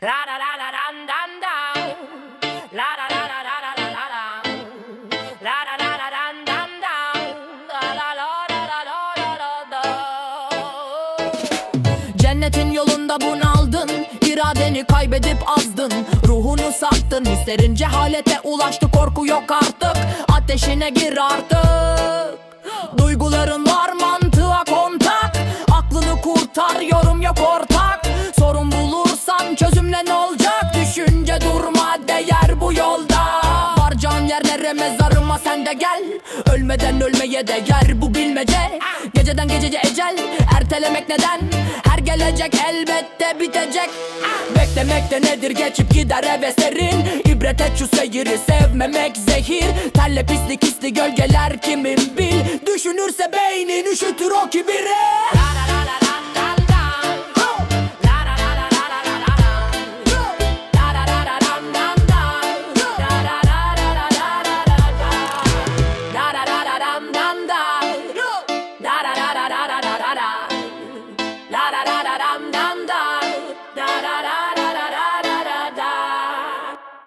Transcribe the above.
La la la la dan dan dan. La la la la la la la la. La la la la dan dan dan. La la la la la la la. Cennetin yolunda bunaldın, iradeni kaybedip azdın, ruhunu sattın, hislerin cehalete ulaştı, korku yok artık, ateşine gir artık. Duyguların var, mantığa kontak, aklını kurtar, yorum yok ortak. Sorun bulursan çözümle ne olacak? Düşünce durma, değer bu yolda. Varacağın yerlere, mezarıma sen de gel. Ölmeden ölmeye değer bu bilmece. Geceden gecece ecel, ertelemek neden? Her gelecek elbette bitecek. Beklemek de nedir, geçip gider heveslerin. İbret et şu seyiri, sevmemek zehir. Terle pislik hisli gölgeler kimin bil. Düşünürse beynin üşütür o kibiri.